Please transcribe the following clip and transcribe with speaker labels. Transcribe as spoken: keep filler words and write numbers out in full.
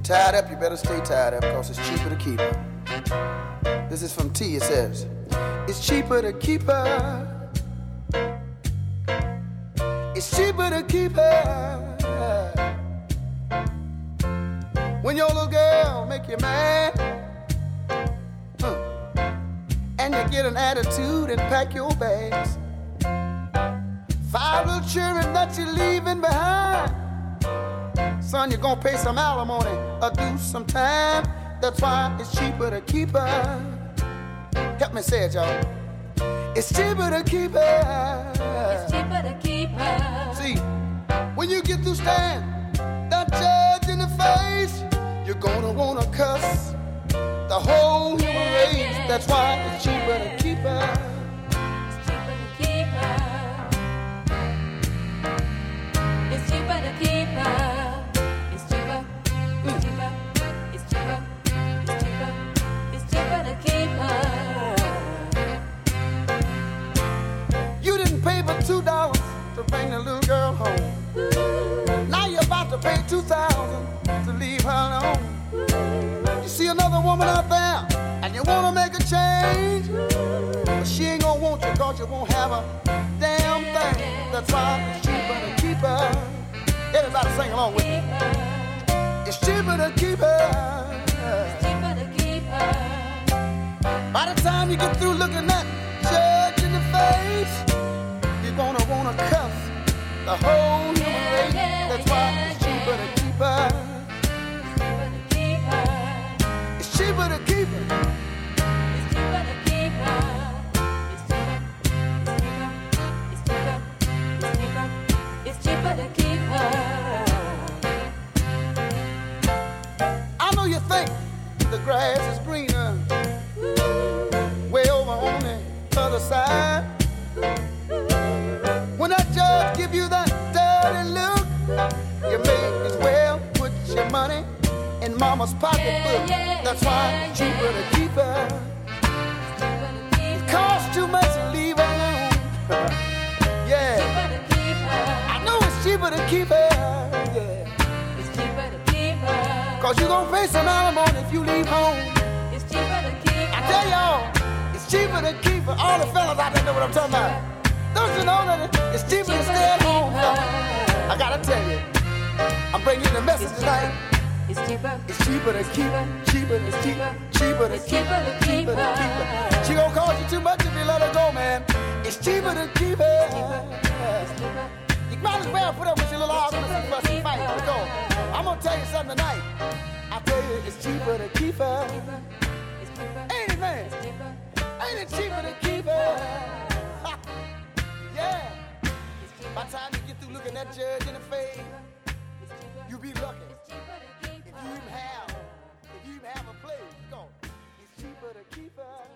Speaker 1: tied up, you better stay tied up, because it's cheaper to keep her. This is from T. It says, it's cheaper to keep her. It's cheaper to keep her. When your little girl make you mad, huh, and you get an attitude and pack your bags. Five little children that you're leaving behind. Son, you're gonna pay some alimony or do some time. That's why it's cheaper to keep her. Help me say it, y'all. It's cheaper to keep her.
Speaker 2: It's cheaper to keep her.
Speaker 1: See, when you get through staring that judge in the face, you're gonna wanna cuss the whole human race. That's why it's cheaper to keep her.
Speaker 2: It's cheaper to keep her. It's cheaper to keep her. It's cheaper. It's cheaper. It's cheaper. It's cheaper. It's cheaper to keep her.
Speaker 1: You didn't pay but two dollars to bring the little girl home. Now you're about to pay two thousand to leave her alone. You see another woman out there and you wanna make a change, but she ain't gonna want you, cause you won't have a damn thing. That's why it's cheaper to keep her. Everybody sing along with me. It's cheaper to keep her.
Speaker 2: It's cheaper to keep her.
Speaker 1: By the time you get through looking that judge in the face, you're gonna wanna cuss the whole human race. That's why it's cheaper to keep her. It's cheaper to keep her.
Speaker 2: It's cheaper to keep her. It's cheaper. It's cheaper. It's cheaper. It's cheaper. It's cheaper to keep her.
Speaker 1: I know you think the grass is greener way over on the other side. When that judge give you that dirty look, you may as well put your money in mama's pocketbook. That's why it's cheaper to keep her. It costs too much to leave her alone. Yeah, I know it's cheaper to keep her. Yeah,
Speaker 2: It's cheaper to keep her.
Speaker 1: cause you gon' pay some alimony if you leave home.
Speaker 2: It's cheaper to keep
Speaker 1: I
Speaker 2: her.
Speaker 1: tell y'all, it's cheaper to keep her. All the fellas out there know what I'm talking about. Don't you know that it's cheaper to stay at home? I gotta tell you, I'm bringing you the message tonight.
Speaker 2: It's cheaper.
Speaker 1: It's cheaper to keep her, cheaper to keep her, cheaper to
Speaker 2: It's
Speaker 1: keep
Speaker 2: cheaper
Speaker 1: her,
Speaker 2: to keep
Speaker 1: cheaper to keep
Speaker 2: her.
Speaker 1: her. She gon' cost you too much if you let her go, man. It's cheaper to keep her. You might as well put up with your little arguments and fuss and fight. Go. I'm gonna tell you something tonight. I tell you, it's cheaper to keep her.
Speaker 2: It's cheaper.
Speaker 1: Ain't it, man?
Speaker 2: It's cheaper.
Speaker 1: Ain't it cheaper to keep her? Yeah.
Speaker 2: It's cheaper.
Speaker 1: By the time you get through looking that judge in the face,
Speaker 2: It's cheaper.
Speaker 1: you be lucky.
Speaker 2: It's cheaper to keep
Speaker 1: If
Speaker 2: her.
Speaker 1: you even have, if you even have a place, go. It's cheaper to keep her.